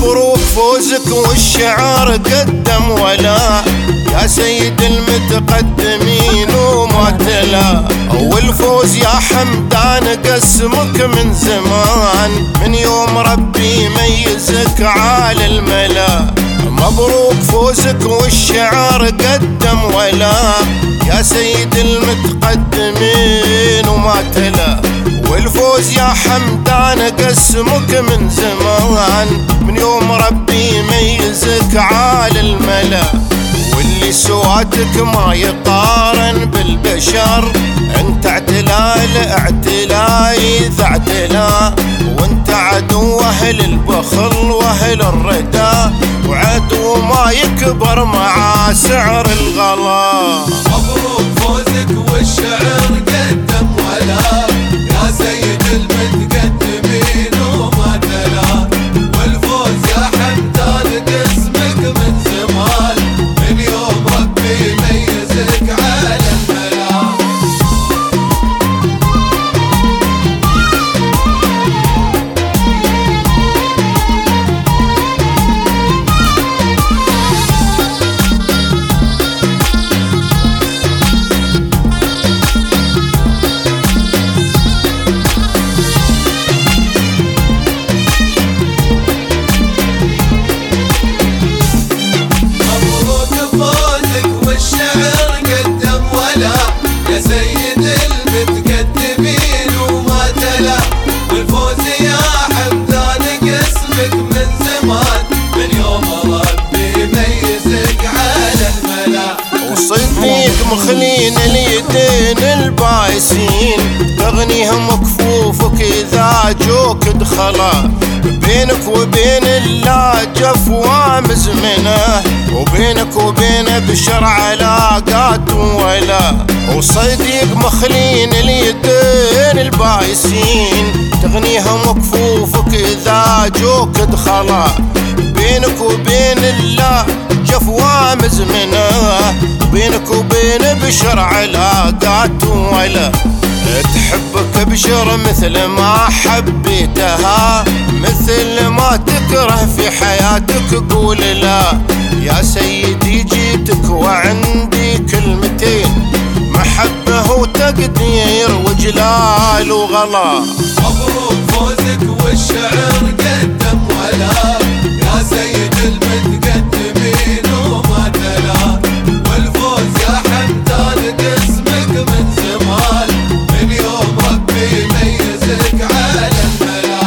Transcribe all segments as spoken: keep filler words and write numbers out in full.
مبروك فوزك والشعر قدم ولا يا سيد المتقدمين وما تلا. والفوز يا حمدان قسمك من زمان، من يوم ربي ميزك على الملا. مبروك فوزك والشعر قدم ولا يا سيد المتقدمين وما تلا. والفوز يا حمدان قسمك من زمان، من يوم ربي ميزك على الملا. واللي سواتك ما يقارن بالبشر، انت اعتلال اعتلاي ذا اعتلا. وانت عدو اهل البخل واهل الردى، وعدو ما يكبر مع سعر الغلا. مبروك فوزك والشعر قدم ولا يا سيد المتقدمين وما تلا. والفوز يا حمدان قسمك من زمان، من يوم ربي ميزك على الملا. يا سيد المتقدمين وما تلا. والفوز يا حمدان قسمك من زمان، من يوم ربي ميزك على الملا. وصديق مخلين اليدين البايسين، تغنيهم كفوفك اذا جوك دخلا. بينك وبين الله جفوة مزمنه، وبينك وبين بشر علاقات ولا. وصديق مخلين اليدين البايسين، تغنيهم كفوفك اذا جوك دخلا. بينك وبين الله جفوة مزمنه، بينك وبين بشر علاقات ولا. تحبك بشر مثل ما حبيتها، مثل ما تكره في حياتك قول لا. يا سيدي جيتك وعندي كلمتين، محبة وتقدير وجلال وغلا. مبروك فوزك والشعر قدم ولا يا سيد المتقدمين وما تلا. والفوز يا حمدان قسمك من زمان، من يوم ربي ميزك على الملا.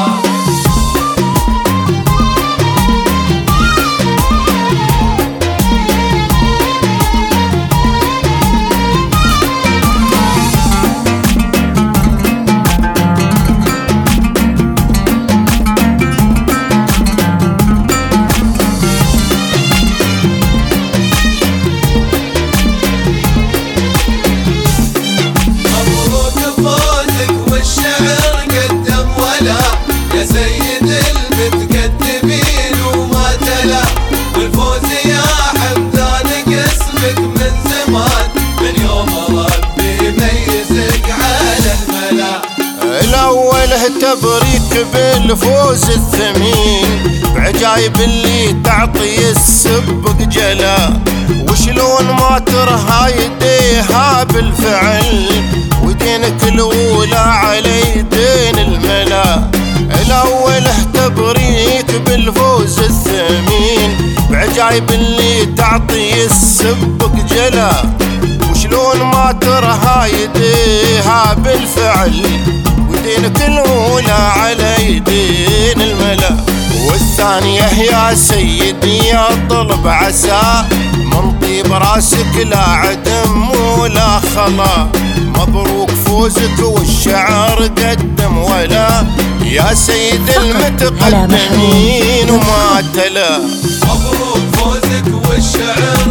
يا سيد المتقدمين وما تلا. والفوز يا حمدان قسمك من زمان، من يوم ربي ميزك على الملا. الاول تبريك بالفوز الثمين، بعجايب اللي تعطي السبق جلا. وشلون ما ترها يديها بالفعل، ودينك الاولى على يدين الملا. الاول تبريك بالفوز الثمين، بعجايب اللي تعطي السبق جلا. وشلون ما ترها يديها بالفعل، ودينك الاولى على يدين الملا. والثانية يا سيدي يا طلب عسى، من طيب راسك لا عدم ولا خلا. مبروك فوزك والشعر قدم ولا يا سيد المتقدمين وما تلا. مبروك فوزك والشعر